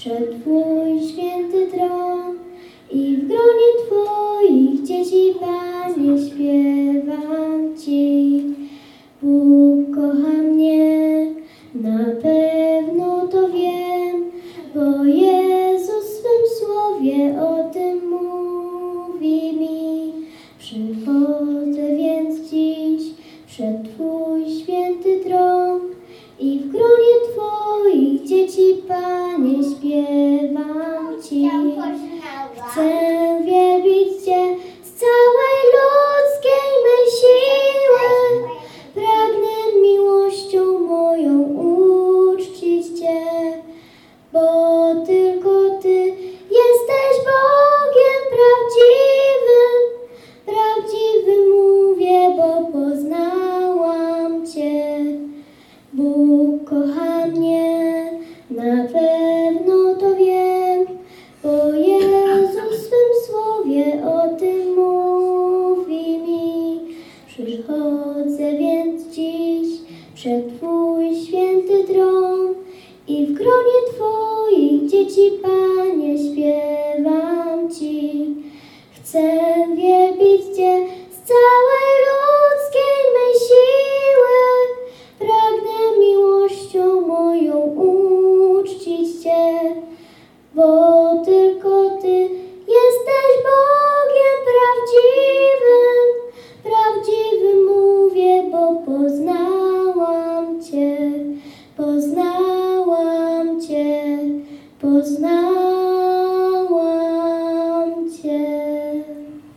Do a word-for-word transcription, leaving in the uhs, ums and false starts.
przed Twój święty tron i w gronie Twoich dzieci, Panie, śpiewam Ci. Bóg kocha mnie, na pewno to wiem, bo Jezus w swym słowie o tym mówi mi. Przychodzę więc dziś przed Twój święty tron i w gronie Twoich dzieci, Panie, śpiewam Ci. Chcę wielbić Cię z całej ludzkiej mej siły, pragnę miłością moją uczcić Cię, bo tylko Ty jesteś Bogiem prawdziwym, prawdziwym mówię, bo poznałam Cię. Bóg kocha mnie, na pewno to wiem, bo Jezus w swym słowie o tym mówi mi. Przychodzę więc dziś przed Twój święty tron i w gronie Twoich dzieci, Panie, śpiewam Ci. Chcę wielbić Cię z całej ludzkiej mej siły, pragnę miłością moją uczcić Cię, bo tylko Ty jesteś Bogiem prawdziwym, prawdziwym mówię, bo poznałam Cię, poznałam Cię, poznałam